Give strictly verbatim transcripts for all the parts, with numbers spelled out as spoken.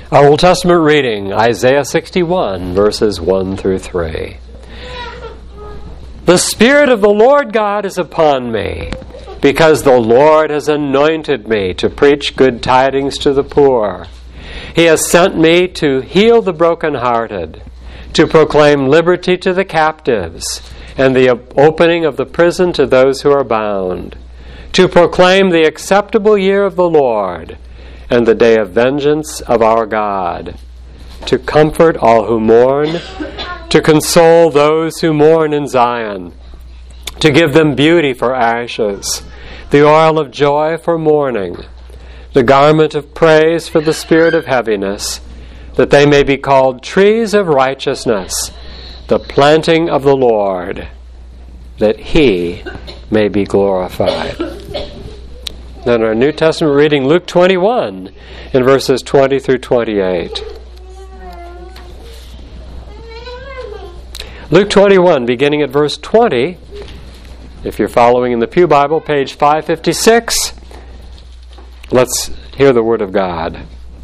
Our Old Testament reading, Isaiah sixty-one, verses one through three. The Spirit of the Lord God is upon me, because the Lord has anointed me to preach good tidings to the poor. He has sent me to heal the brokenhearted, to proclaim liberty to the captives, and the opening of the prison to those who are bound, to proclaim the acceptable year of the Lord, and the day of vengeance of our God, to comfort all who mourn, to console those who mourn in Zion, to give them beauty for ashes, the oil of joy for mourning, the garment of praise for the spirit of heaviness, that they may be called trees of righteousness, the planting of the Lord, that He may be glorified. Then our New Testament reading, Luke twenty-one, in verses twenty through twenty-eight. Luke twenty-one, beginning at verse twenty. If you're following in the Pew Bible, page five fifty-six. Let's hear the Word of God.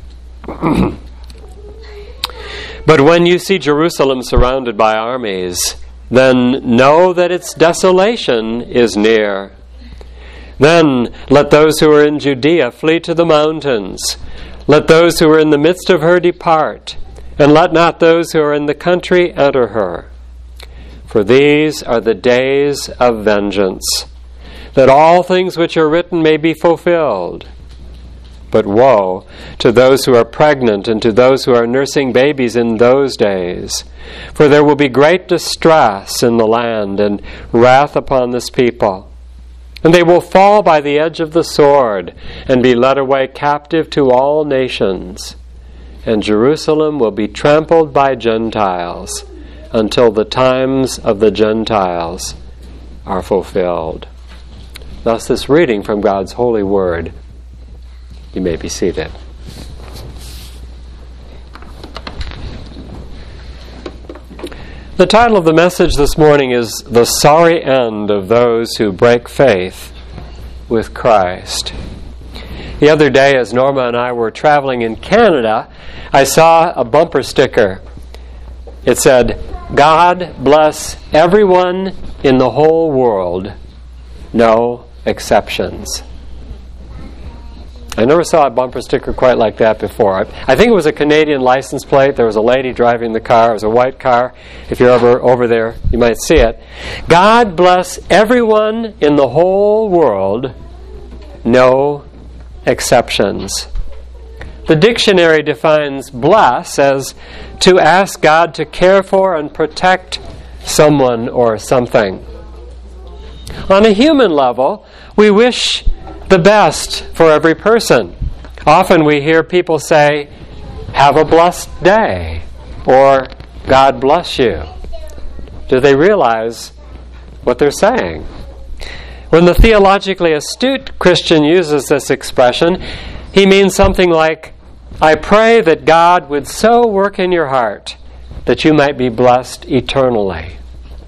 But when you see Jerusalem surrounded by armies, then know that its desolation is near. Then let those who are in Judea flee to the mountains. Let those who are in the midst of her depart, and let not those who are in the country enter her. For these are the days of vengeance, that all things which are written may be fulfilled. But woe to those who are pregnant and to those who are nursing babies in those days. For there will be great distress in the land and wrath upon this people. And they will fall by the edge of the sword and be led away captive to all nations. And Jerusalem will be trampled by Gentiles until the times of the Gentiles are fulfilled. Thus this reading from God's holy word. You may be seated. The title of the message this morning is The Sorry End of Those Who Break Faith with Christ. The other day, as Norma and I were traveling in Canada, I saw a bumper sticker. It said, God bless everyone in the whole world, no exceptions. I never saw a bumper sticker quite like that before. I think it was a Canadian license plate. There was a lady driving the car. It was a white car. If you're ever over there, you might see it. God bless everyone in the whole world, no exceptions. The dictionary defines bless as to ask God to care for and protect someone or something. On a human level, we wish the best for every person. Often we hear people say, have a blessed day, or God bless you. Do they realize what they're saying? When the theologically astute Christian uses this expression, he means something like, I pray that God would so work in your heart that you might be blessed eternally.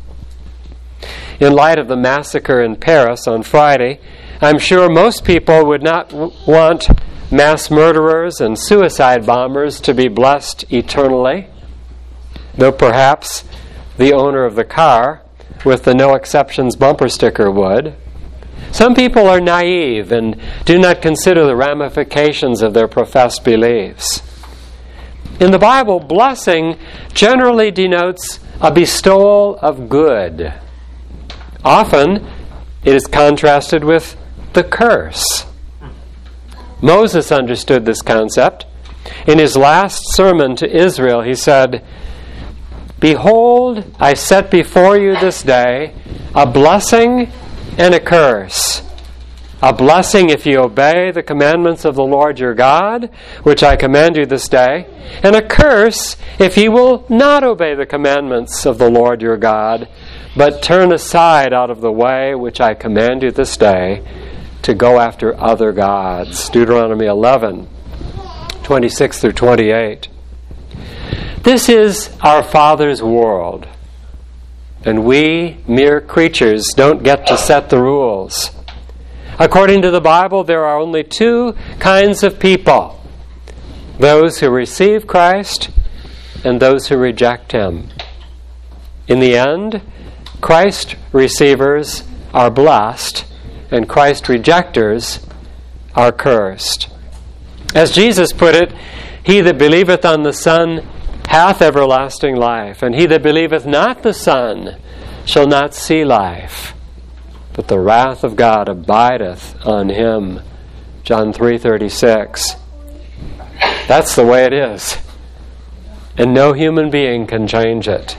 In light of the massacre in Paris on Friday, I'm sure most people would not w- want mass murderers and suicide bombers to be blessed eternally, though perhaps the owner of the car with the no exceptions bumper sticker would. Some people are naive and do not consider the ramifications of their professed beliefs. In the Bible, blessing generally denotes a bestowal of good. Often, it is contrasted with the curse. Moses understood this concept. In his last sermon to Israel, he said, Behold, I set before you this day a blessing and a curse. A blessing if you obey the commandments of the Lord your God, which I command you this day, and a curse if you will not obey the commandments of the Lord your God, but turn aside out of the way which I command you this day, to go after other gods. Deuteronomy eleven, twenty-six through twenty-eight. This is our Father's world, and we, mere creatures, don't get to set the rules. According to the Bible, there are only two kinds of people. those who receive Christ and those who reject Him. In the end, Christ receivers are blessed, and Christ rejectors are cursed. As Jesus put it, he that believeth on the Son hath everlasting life, and he that believeth not the Son shall not see life, but the wrath of God abideth on him. John three thirty-six. That's the way it is. And no human being can change it.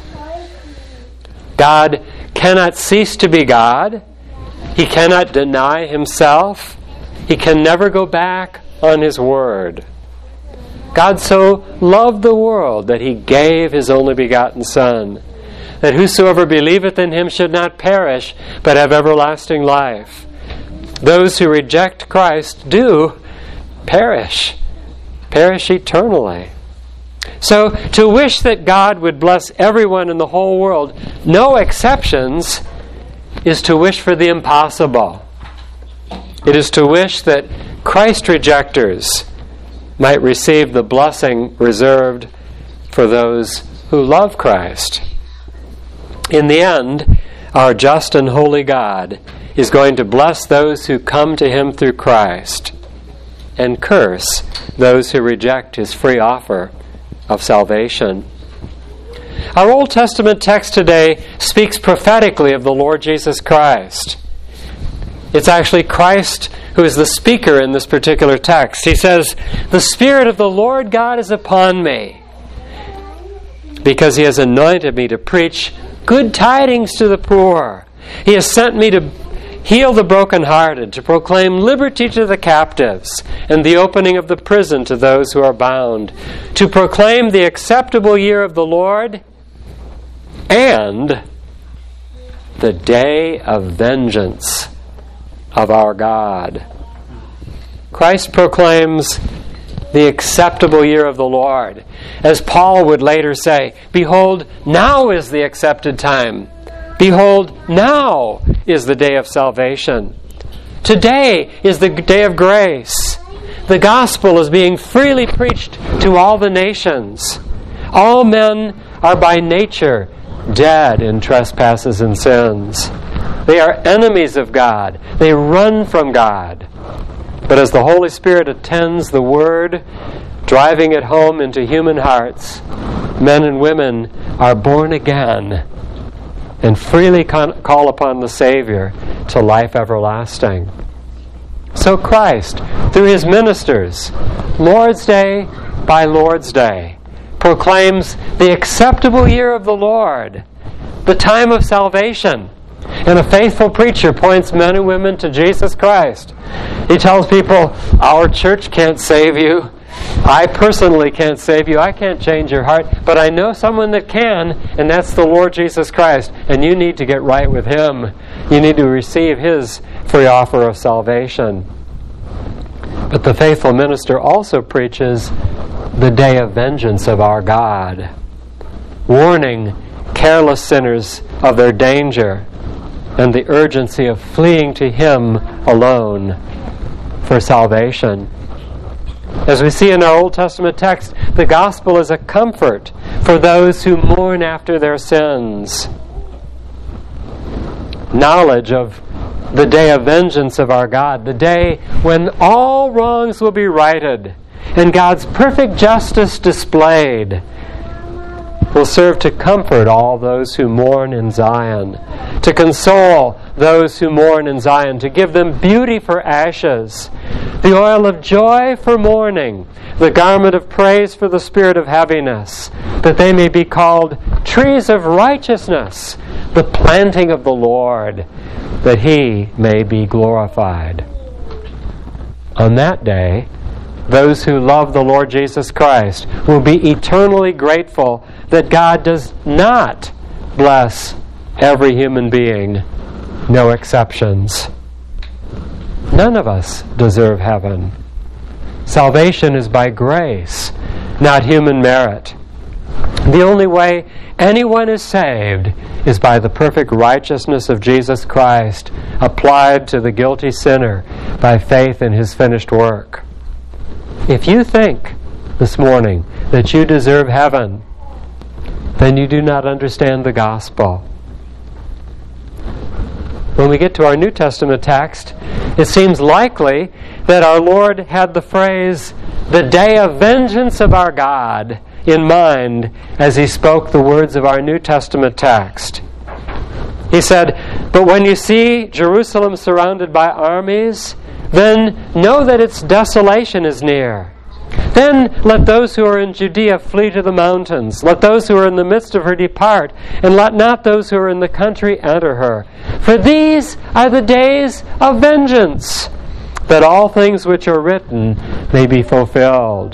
God cannot cease to be God. He cannot deny Himself. He can never go back on His word. God so loved the world that He gave His only begotten Son, that whosoever believeth in Him should not perish, but have everlasting life. Those who reject Christ do perish, perish eternally. So, to wish that God would bless everyone in the whole world, no exceptions, is to wish for the impossible. It is to wish that Christ rejectors might receive the blessing reserved for those who love Christ. In the end, our just and holy God is going to bless those who come to Him through Christ and curse those who reject His free offer of salvation. Our Old Testament text today speaks prophetically of the Lord Jesus Christ. It's actually Christ who is the speaker in this particular text. He says, "The Spirit of the Lord God is upon me, because He has anointed me to preach good tidings to the poor. He has sent me to heal the brokenhearted, to proclaim liberty to the captives, and the opening of the prison to those who are bound, to proclaim the acceptable year of the Lord, and the day of vengeance of our God." Christ proclaims the acceptable year of the Lord. As Paul would later say, "Behold, now is the accepted time. Behold, now is the day of salvation. Today is the day of grace. The gospel is being freely preached to all the nations. All men are by nature dead in trespasses and sins. They are enemies of God. They run from God. But as the Holy Spirit attends the Word, driving it home into human hearts, men and women are born again and freely con- call upon the Savior to life everlasting. So Christ, through His ministers, Lord's Day by Lord's Day, proclaims the acceptable year of the Lord, the time of salvation. And a faithful preacher points men and women to Jesus Christ. He tells people, "Our church can't save you. I personally can't save you. I can't change your heart. But I know someone that can, and that's the Lord Jesus Christ. And you need to get right with Him. You need to receive His free offer of salvation." But the faithful minister also preaches the day of vengeance of our God, warning careless sinners of their danger and the urgency of fleeing to Him alone for salvation. As we see in our Old Testament text, the gospel is a comfort for those who mourn after their sins. Knowledge of the day of vengeance of our God, the day when all wrongs will be righted and God's perfect justice displayed, will serve to comfort all those who mourn in Zion, to console those who mourn in Zion, to give them beauty for ashes, the oil of joy for mourning, the garment of praise for the spirit of heaviness, that they may be called trees of righteousness, the planting of the Lord, that He may be glorified. On that day, those who love the Lord Jesus Christ will be eternally grateful that God does not bless every human being, no exceptions. None of us deserve heaven. Salvation is by grace, not human merit. The only way anyone is saved is by the perfect righteousness of Jesus Christ applied to the guilty sinner by faith in His finished work. If you think this morning that you deserve heaven, then you do not understand the gospel. When we get to our New Testament text, it seems likely that our Lord had the phrase, "the day of vengeance of our God," in mind as he spoke the words of our New Testament text. He said, "But when you see Jerusalem surrounded by armies, then know that its desolation is near. Then let those who are in Judea flee to the mountains. Let those who are in the midst of her depart, and let not those who are in the country enter her. For these are the days of vengeance, that all things which are written may be fulfilled."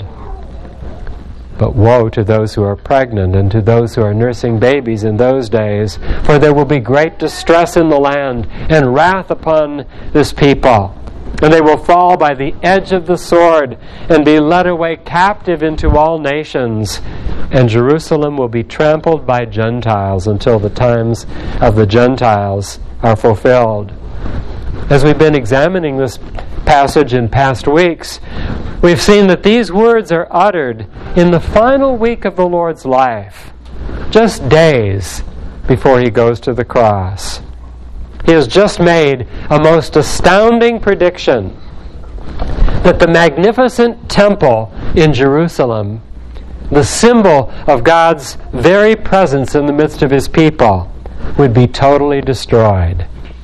But woe to those who are pregnant and to those who are nursing babies in those days, for there will be great distress in the land and wrath upon this people. And they will fall by the edge of the sword and be led away captive into all nations. And Jerusalem will be trampled by Gentiles until the times of the Gentiles are fulfilled. As we've been examining this passage in past weeks, we've seen that these words are uttered in the final week of the Lord's life, just days before he goes to the cross. He has just made a most astounding prediction that the magnificent temple in Jerusalem, the symbol of God's very presence in the midst of his people, would be totally destroyed.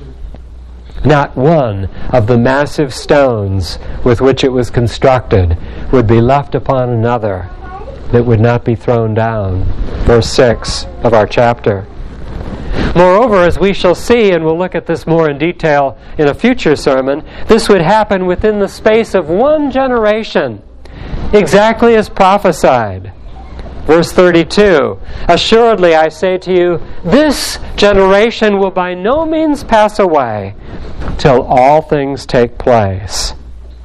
Not one of the massive stones with which it was constructed would be left upon another that would not be thrown down. Verse six of our chapter. Moreover, as we shall see, and we'll look at this more in detail in a future sermon, this would happen within the space of one generation, exactly as prophesied. Verse thirty-two, "Assuredly I say to you, this generation will by no means pass away till all things take place."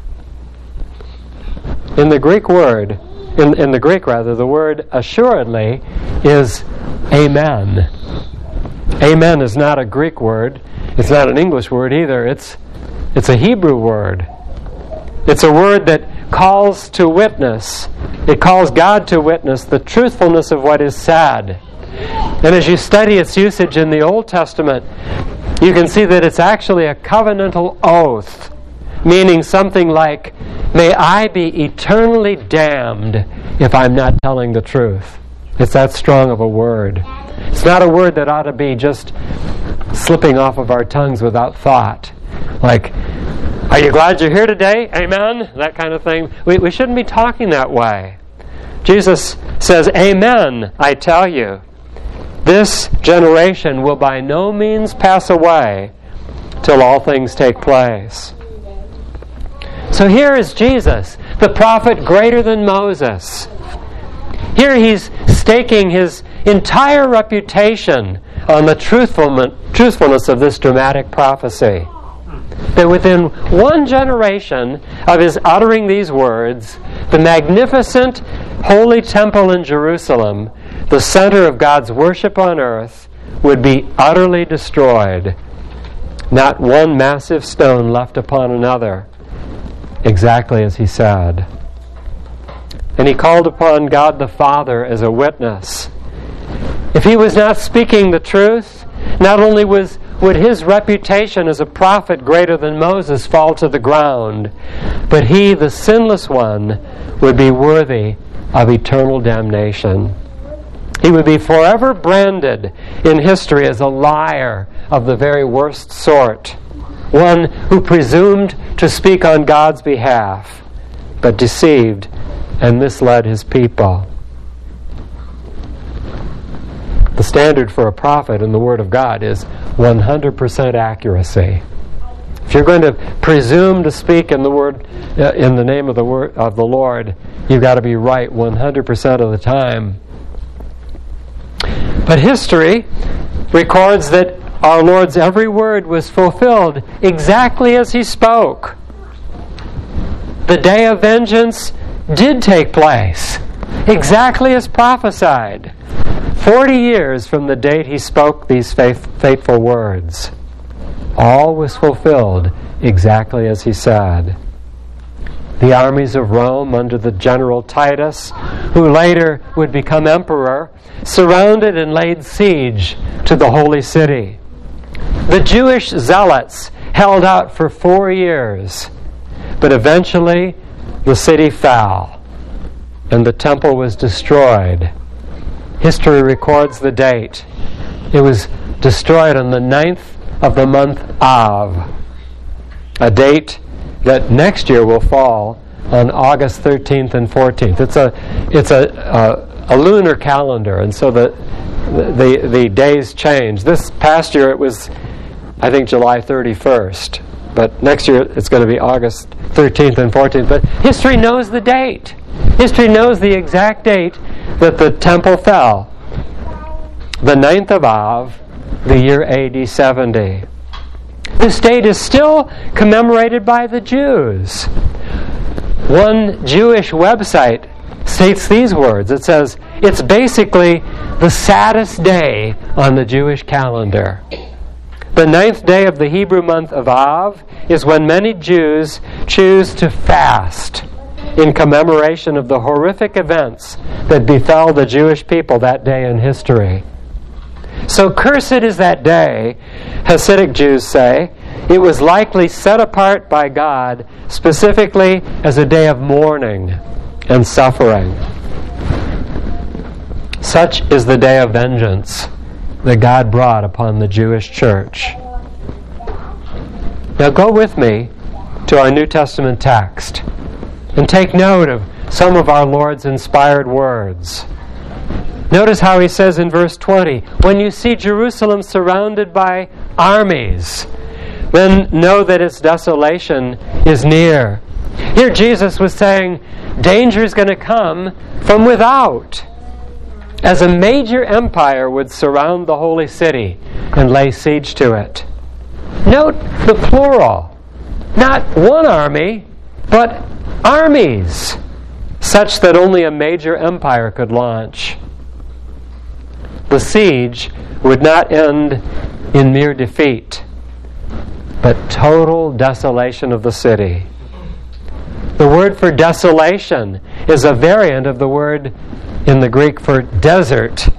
In the Greek word, in, in the Greek rather, the word assuredly is amen. Amen is not a Greek word. It's not an English word either. It's, it's a Hebrew word. It's a word that calls to witness. It calls God to witness the truthfulness of what is said. And as you study its usage in the Old Testament, you can see that it's actually a covenantal oath, meaning something like, "May I be eternally damned if I'm not telling the truth." It's that strong of a word. It's not a word that ought to be just slipping off of our tongues without thought. Like, "Are you glad you're here today? Amen?" That kind of thing. We, we shouldn't be talking that way. Jesus says, "Amen, I tell you, this generation will by no means pass away till all things take place." So here is Jesus, the prophet greater than Moses. Here he's staking his entire reputation on the truthfulness of this dramatic prophecy. That within one generation of his uttering these words, the magnificent holy temple in Jerusalem, the center of God's worship on earth, would be utterly destroyed. Not one massive stone left upon another, exactly as he said. And he called upon God the Father as a witness. If he was not speaking the truth, not only was would his reputation as a prophet greater than Moses fall to the ground, but he, the sinless one, would be worthy of eternal damnation. He would be forever branded in history as a liar of the very worst sort, one who presumed to speak on God's behalf, but deceived and misled his people. The standard for a prophet in the Word of God is one hundred percent accuracy. If you're going to presume to speak in the word, uh, in the name of the word of the Lord, you've got to be right one hundred percent of the time. But history records that our Lord's every word was fulfilled exactly as he spoke. The day of vengeance did take place, exactly as prophesied. Forty years from the date he spoke these faith, fateful words. All was fulfilled exactly as he said. the armies of Rome under the general Titus, who later would become emperor, surrounded and laid siege to the holy city. The Jewish zealots held out for four years, but eventually the city fell and the temple was destroyed. History records the date. It was destroyed on the ninth of the month Av, a date that next year will fall on August thirteenth and fourteenth. It's a it's a a, a lunar calendar, and so the, the the days change. This past year it was, I think, July thirty-first, but next year it's going to be August thirteenth and fourteenth. But history knows the date. History knows the exact date that the temple fell. The ninth of Av, the year A D seventy. This date is still commemorated by the Jews. One Jewish website states these words. It says, it's basically the saddest day on the Jewish calendar. The ninth day of the Hebrew month of Av is when many Jews choose to fast in commemoration of the horrific events that befell the Jewish people that day in history. So cursed is that day, Hasidic Jews say. It was likely set apart by God specifically as a day of mourning and suffering. Such is the day of vengeance that God brought upon the Jewish church. Now go with me to our New Testament text and take note of some of our Lord's inspired words. Notice how he says in verse twenty, when you see Jerusalem surrounded by armies, then know that its desolation is near. Here Jesus was saying danger is going to come from without, as a major empire would surround the holy city and lay siege to it. Note the plural. Not one army, but armies, such that only a major empire could launch. The siege would not end in mere defeat, but total desolation of the city. The word for desolation is a variant of the word in the Greek for desert.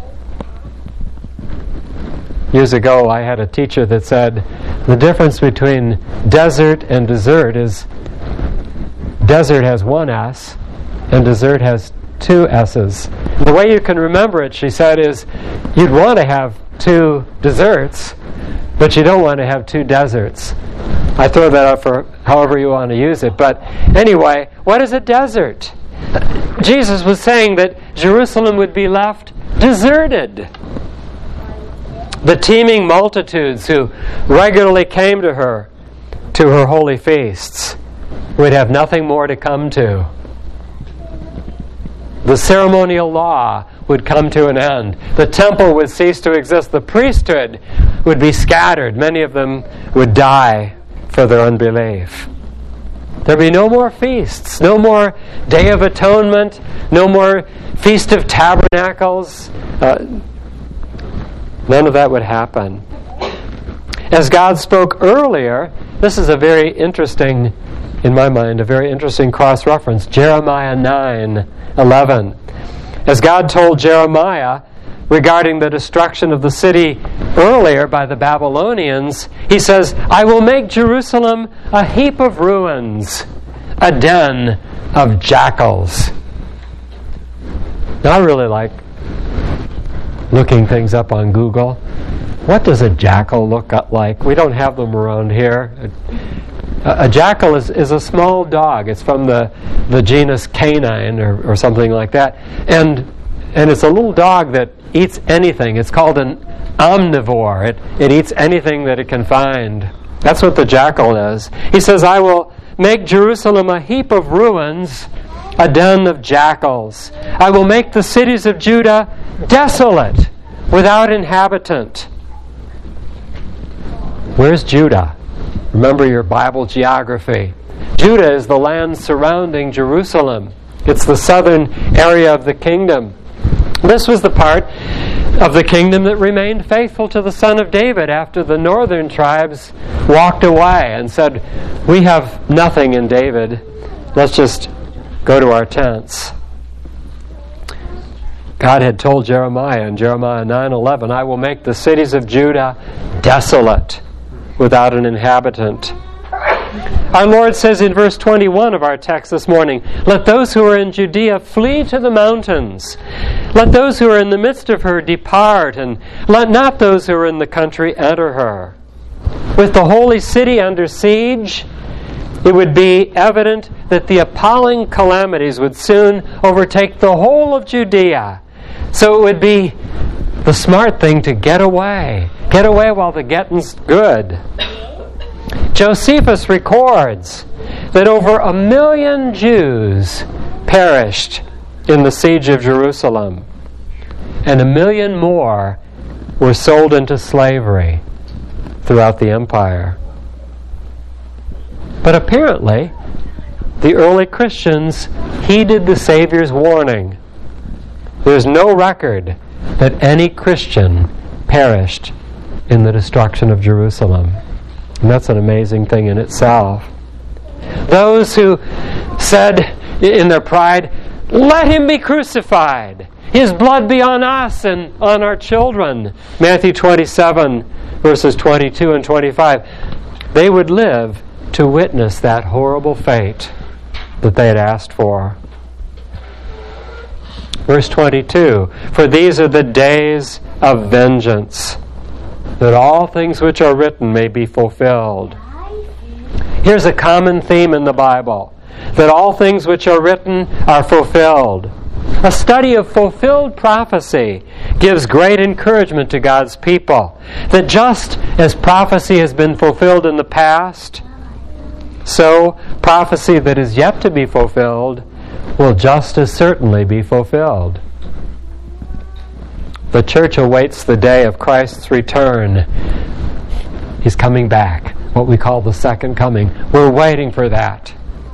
Years ago, I had a teacher that said the difference between desert and desert is desert has one S and desert has two S's. The way you can remember it, she said, is you'd want to have two deserts, but you don't want to have two deserts. I throw that out for however you want to use it. But anyway, what is a desert? Jesus was saying that Jerusalem would be left deserted. The teeming multitudes who regularly came to her, to her holy feasts, would have nothing more to come to. The ceremonial law would come to an end. The temple would cease to exist. The priesthood would be scattered. Many of them would die for their unbelief. There'd be no more feasts, no more Day of Atonement, no more Feast of Tabernacles. Uh, none of that would happen. As God spoke earlier, this is a very interesting, in my mind, a very interesting cross-reference. Jeremiah nine eleven. As God told Jeremiah regarding the destruction of the city earlier by the Babylonians, he says, I will make Jerusalem a heap of ruins, a den of jackals. Now, I really like looking things up on Google. What does a jackal look like? We don't have them around here. A, a jackal is, is a small dog. It's from the, the genus canine or, or something like that. And and it's a little dog that eats anything. It's called an omnivore. It, it eats anything that it can find. That's what the jackal is. He says, I will make Jerusalem a heap of ruins, a den of jackals. I will make the cities of Judah desolate, without inhabitant. Where's Judah? Remember your Bible geography. Judah is the land surrounding Jerusalem. It's the southern area of the kingdom. This was the part of the kingdom that remained faithful to the Son of David after the northern tribes walked away and said, we have nothing in David, Let's just go to our tents. God had told Jeremiah in Jeremiah nine eleven, I will make the cities of Judah desolate, without an inhabitant. Our Lord says in verse twenty-one of our text this morning, let those who are in Judea flee to the mountains. Let those who are in the midst of her depart, and let not those who are in the country enter her. With the holy city under siege, it would be evident that the appalling calamities would soon overtake the whole of Judea. So it would be the smart thing to get away. Get away while the getting's good. Josephus records that over a million Jews perished in the siege of Jerusalem, and a million more were sold into slavery throughout the empire. But apparently, the early Christians heeded the Savior's warning. There's no record that any Christian perished in the destruction of Jerusalem. And that's an amazing thing in itself. Those who said in their pride, let him be crucified. His blood be on us and on our children. Matthew twenty-seven, verses twenty-two and twenty-five. They would live to witness that horrible fate that they had asked for. Verse twenty-two, for these are the days of vengeance, that all things which are written may be fulfilled. Here's a common theme in the Bible, that all things which are written are fulfilled. A study of fulfilled prophecy gives great encouragement to God's people, that just as prophecy has been fulfilled in the past, so prophecy that is yet to be fulfilled will just as certainly be fulfilled. The church awaits the day of Christ's return. He's coming back, what we call the second coming. We're waiting for that.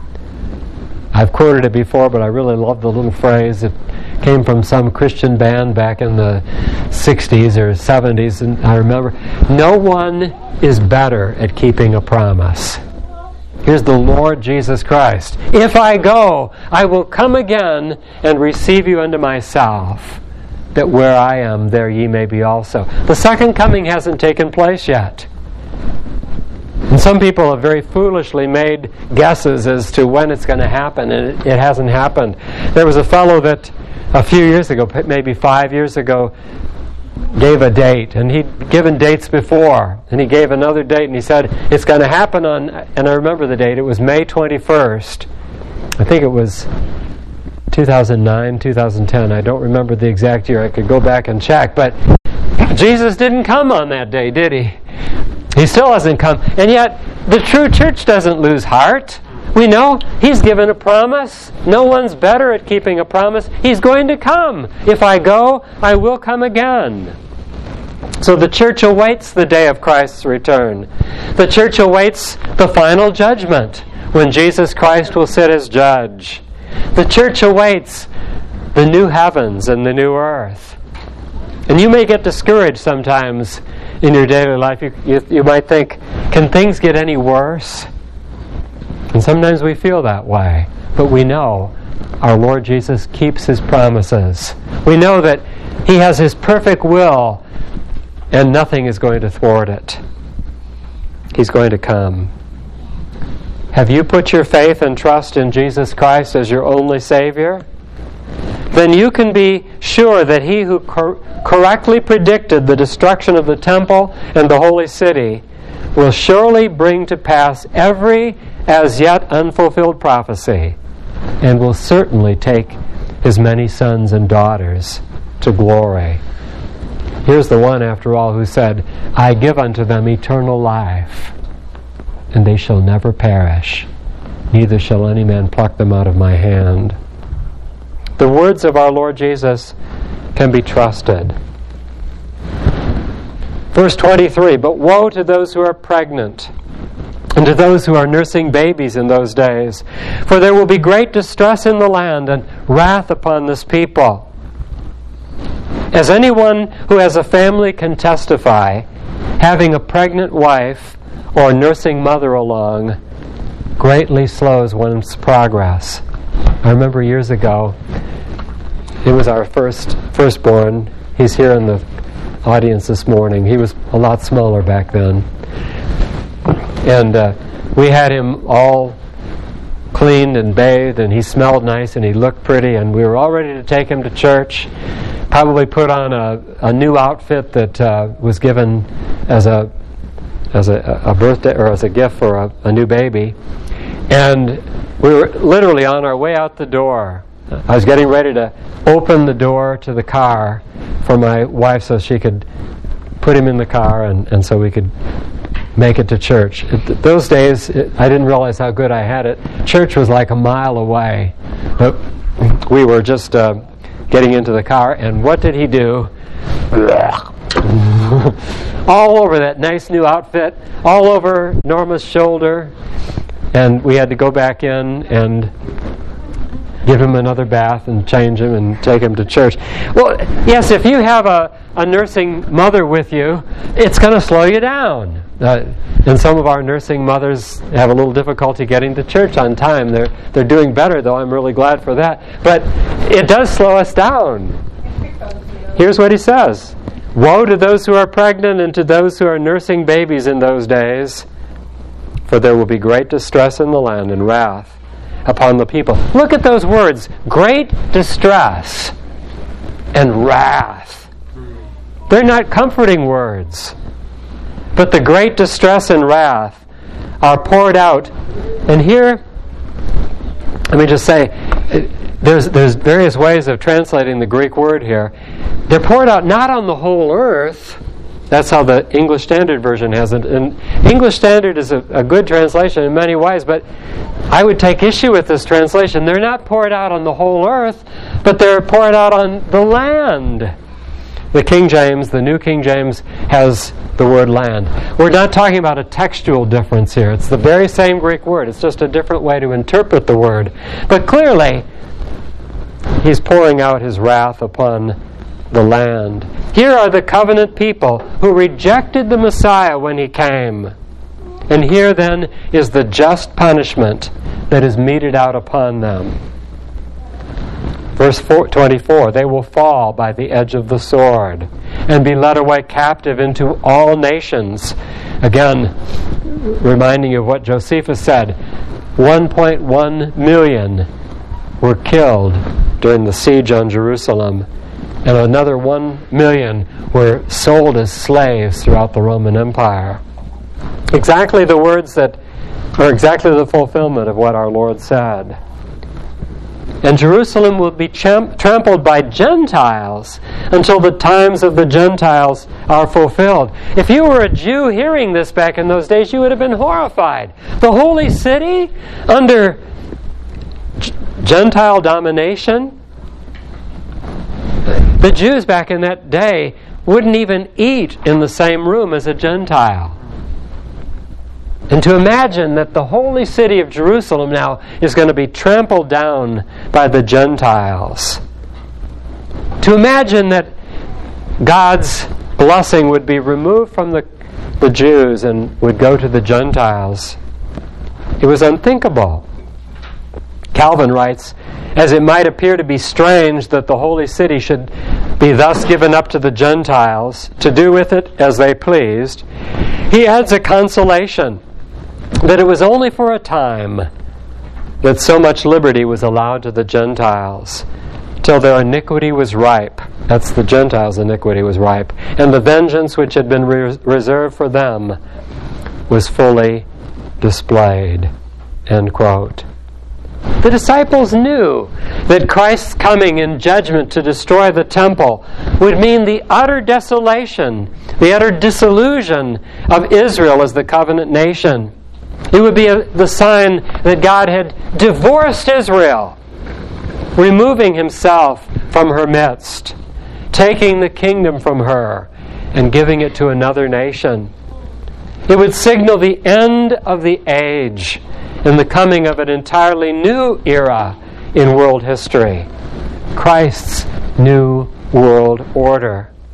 I've quoted it before, but I really love the little phrase. It came from some Christian band back in the sixties or seventies, and I remember, no one is better at keeping a promise. Here's the Lord Jesus Christ. If I go, I will come again and receive you unto myself, that where I am, there ye may be also. The second coming hasn't taken place yet. And some people have very foolishly made guesses as to when it's going to happen, and it, it hasn't happened. There was a fellow that a few years ago, maybe five years ago, gave a date, and he'd given dates before, and he gave another date, and he said, it's going to happen on, and I remember the date, it was May twenty-first. I think it was two thousand nine, two thousand ten. I don't remember the exact year. I could go back and check. But Jesus didn't come on that day, did he? He still hasn't come. And yet, the true church doesn't lose heart. We know He's given a promise. No one's better at keeping a promise. He's going to come. If I go, I will come again. So the church awaits the day of Christ's return. The church awaits the final judgment, when Jesus Christ will sit as judge. The church awaits the new heavens and the new earth. And you may get discouraged sometimes in your daily life. You, you, you might think, can things get any worse? And sometimes we feel that way. But we know our Lord Jesus keeps His promises. We know that He has His perfect will, and nothing is going to thwart it. He's going to come. Have you put your faith and trust in Jesus Christ as your only Savior? Then you can be sure that He who cor- correctly predicted the destruction of the temple and the holy city will surely bring to pass every as yet unfulfilled prophecy, and will certainly take His many sons and daughters to glory. Here's the one, after all, who said, I give unto them eternal life, and they shall never perish, neither shall any man pluck them out of my hand. The words of our Lord Jesus can be trusted. Verse twenty-three, but woe to those who are pregnant, and to those who are nursing babies in those days, for there will be great distress in the land, and wrath upon this people. As anyone who has a family can testify, having a pregnant wife or nursing mother along greatly slows one's progress. I remember years ago, it was our first firstborn. He's here in the audience this morning. He was a lot smaller back then. And uh, we had him all cleaned and bathed, and he smelled nice and he looked pretty, and we were all ready to take him to church. Probably put on a, a new outfit that uh, was given as a as a, a birthday or as a gift for a, a new baby. And we were literally on our way out the door. I was getting ready to open the door to the car for my wife so she could put him in the car and, and so we could make it to church. It, those days, it, I didn't realize how good I had it. Church was like a mile away. But we were just uh, getting into the car, and what did he do? All over that nice new outfit, all over Norma's shoulder, and we had to go back in and give him another bath and change him and take him to church. Well, yes, if you have a, a nursing mother with you, it's going to slow you down. Uh, and some of our nursing mothers have a little difficulty getting to church on time. They're they're doing better, though. I'm really glad for that. But it does slow us down. Here's what he says. Woe to those who are pregnant and to those who are nursing babies in those days, for there will be great distress in the land and wrath upon the people. Look at those words. Great distress and wrath. They're not comforting words. But the great distress and wrath are poured out. And here, let me just say, there's there's various ways of translating the Greek word here. They're poured out not on the whole earth. That's how the English Standard Version has it. And English Standard is a, a good translation in many ways, but I would take issue with this translation. They're not poured out on the whole earth, but they're poured out on the land. The King James, the New King James, has the word land. We're not talking about a textual difference here. It's the very same Greek word. It's just a different way to interpret the word. But clearly, he's pouring out his wrath upon the land. Here are the covenant people who rejected the Messiah when he came. And here then is the just punishment that is meted out upon them. Verse twenty-four, they will fall by the edge of the sword and be led away captive into all nations. Again, reminding you of what Josephus said, one point one million were killed during the siege on Jerusalem, and another one million were sold as slaves throughout the Roman Empire. Exactly the words that are exactly the fulfillment of what our Lord said. And Jerusalem will be champ- trampled by Gentiles until the times of the Gentiles are fulfilled. If you were a Jew hearing this back in those days, you would have been horrified. The holy city under G- Gentile domination. The Jews back in that day wouldn't even eat in the same room as a Gentile. And to imagine that the holy city of Jerusalem now is going to be trampled down by the Gentiles. To imagine that God's blessing would be removed from the, the Jews and would go to the Gentiles. It was unthinkable. Calvin writes, as it might appear to be strange that the holy city should be thus given up to the Gentiles to do with it as they pleased, he adds a consolation that it was only for a time that so much liberty was allowed to the Gentiles, till their iniquity was ripe. That's the Gentiles' iniquity was ripe. And the vengeance which had been re- reserved for them was fully displayed. End quote. The disciples knew that Christ's coming in judgment to destroy the temple would mean the utter desolation, the utter dissolution of Israel as the covenant nation. It would be a, the sign that God had divorced Israel, removing himself from her midst, taking the kingdom from her and giving it to another nation. It would signal the end of the age and the coming of an entirely new era in world history, Christ's new world order.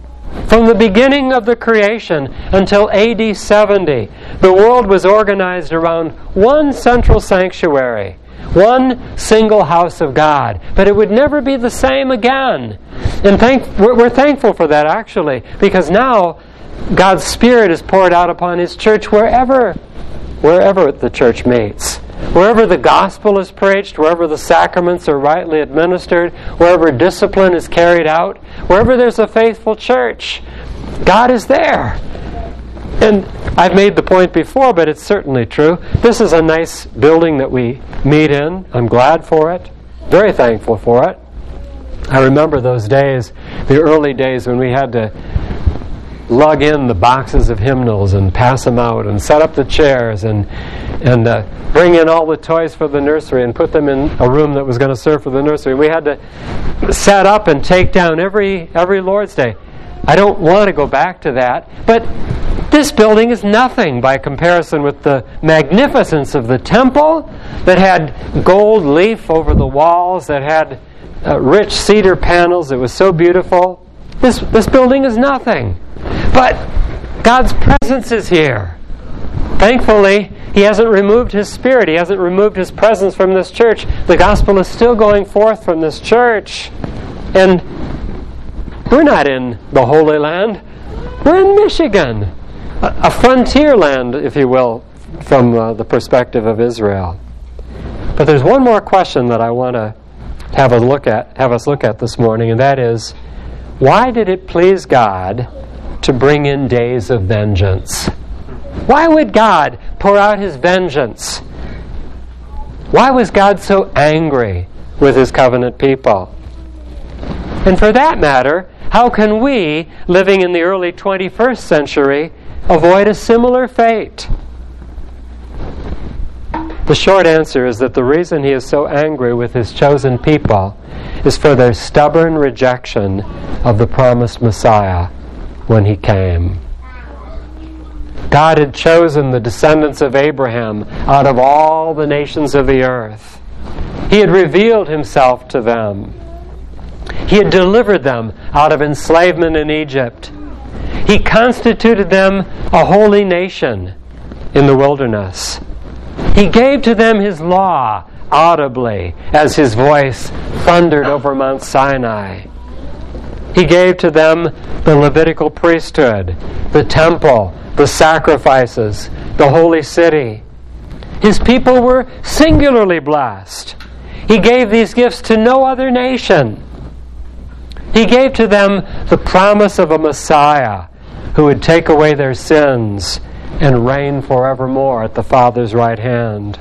From the beginning of the creation until A D seventy, the world was organized around one central sanctuary, one single house of God. But it would never be the same again. And thank, we're, we're thankful for that, actually, because now God's Spirit is poured out upon His church wherever, wherever the church meets. Wherever the gospel is preached, wherever the sacraments are rightly administered, wherever discipline is carried out, wherever there's a faithful church, God is there. And I've made the point before, but it's certainly true. This is a nice building that we meet in. I'm glad for it. Very thankful for it. I remember those days, the early days when we had to lug in the boxes of hymnals and pass them out and set up the chairs and and uh, bring in all the toys for the nursery and put them in a room that was going to serve for the nursery. We had to set up and take down every every Lord's Day. I don't want to go back to that, but this building is nothing by comparison with the magnificence of the temple that had gold leaf over the walls, that had uh, rich cedar panels. It was so beautiful. This this building is nothing. But God's presence is here. Thankfully, He hasn't removed His Spirit. He hasn't removed His presence from this church. The gospel is still going forth from this church. And we're not in the Holy Land. We're in Michigan. A, a frontier land, if you will, from uh, the perspective of Israel. But there's one more question that I want to have a look at, have us look at this morning, and that is, why did it please God to bring in days of vengeance? Why would God pour out His vengeance? Why was God so angry with His covenant people? And for that matter, how can we, living in the early twenty-first century, avoid a similar fate? The short answer is that the reason He is so angry with His chosen people is for their stubborn rejection of the promised Messiah when He came. God had chosen the descendants of Abraham out of all the nations of the earth. He had revealed Himself to them. He had delivered them out of enslavement in Egypt. He constituted them a holy nation in the wilderness. He gave to them His law audibly as His voice thundered over Mount Sinai. He gave to them the Levitical priesthood, the temple, the sacrifices, the holy city. His people were singularly blessed. He gave these gifts to no other nation. He gave to them the promise of a Messiah who would take away their sins and reign forevermore at the Father's right hand.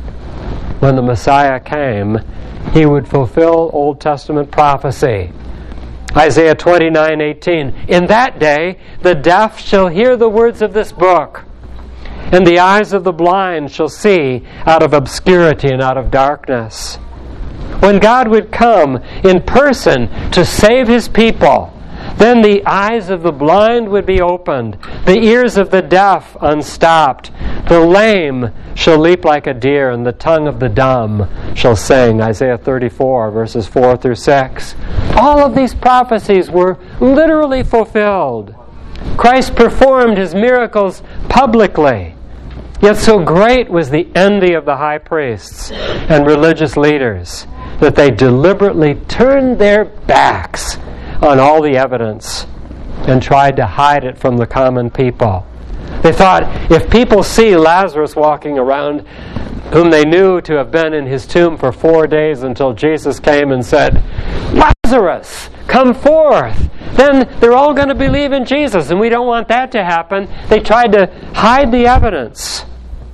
When the Messiah came, He would fulfill Old Testament prophecy. Isaiah twenty-nine eighteen, in that day the deaf shall hear the words of this book, and the eyes of the blind shall see out of obscurity and out of darkness. When God would come in person to save His people, then the eyes of the blind would be opened, the ears of the deaf unstopped, the lame shall leap like a deer, and the tongue of the dumb shall sing. Isaiah thirty-four, verses four through six. All of these prophecies were literally fulfilled. Christ performed His miracles publicly. Yet so great was the envy of the high priests and religious leaders that they deliberately turned their backs on all the evidence and tried to hide it from the common people. They thought, if people see Lazarus walking around, whom they knew to have been in his tomb for four days until Jesus came and said, Lazarus, come forth, then they're all going to believe in Jesus, and we don't want that to happen. They tried to hide the evidence.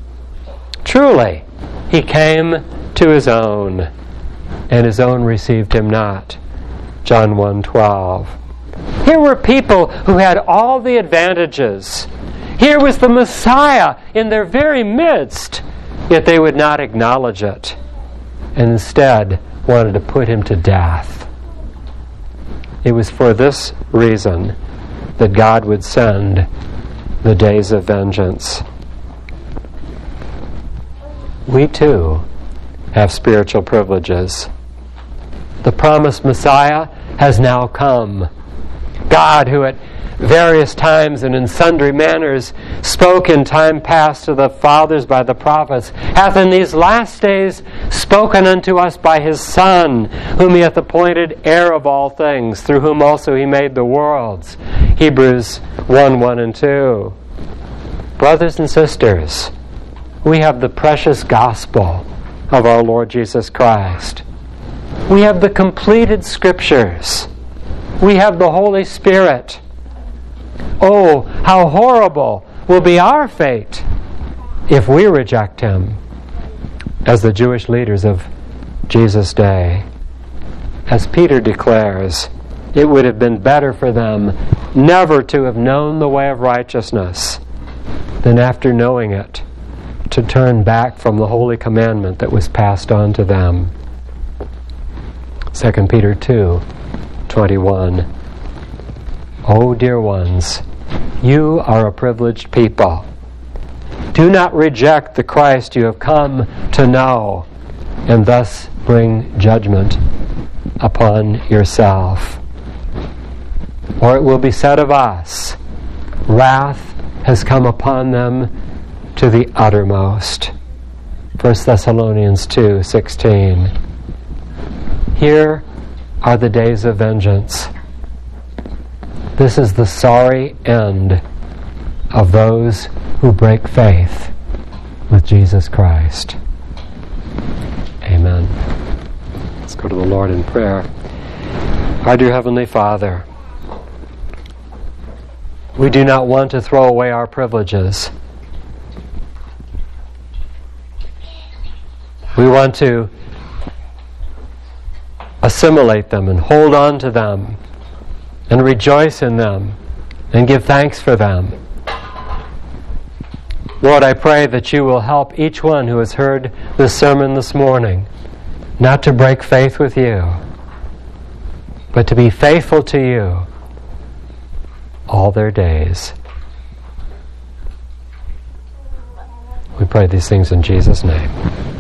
Truly, He came to His own, and His own received Him not. John one twelve. Here were people who had all the advantages. Here was the Messiah in their very midst, yet they would not acknowledge it, and instead wanted to put Him to death. It was for this reason that God would send the days of vengeance. We too have spiritual privileges. The promised Messiah has now come. God, who at various times and in sundry manners spoke in time past to the fathers by the prophets, hath in these last days spoken unto us by his Son, whom he hath appointed heir of all things, through whom also he made the worlds. Hebrews one, one and two. Brothers and sisters, we have the precious gospel of our Lord Jesus Christ. We have the completed Scriptures. We have the Holy Spirit. Oh, how horrible will be our fate if we reject Him, as the Jewish leaders of Jesus' day. As Peter declares, it would have been better for them never to have known the way of righteousness than after knowing it to turn back from the holy commandment that was passed on to them. Second Peter two, twenty-one. Oh, dear ones, you are a privileged people. Do not reject the Christ you have come to know, and thus bring judgment upon yourself. Or it will be said of us, wrath has come upon them to the uttermost. First Thessalonians two, sixteen. Here are the days of vengeance. This is the sorry end of those who break faith with Jesus Christ. Amen. Let's go to the Lord in prayer. Our dear Heavenly Father, we do not want to throw away our privileges. We want to assimilate them and hold on to them and rejoice in them and give thanks for them. Lord, I pray that you will help each one who has heard this sermon this morning not to break faith with you, but to be faithful to you all their days. We pray these things in Jesus' name.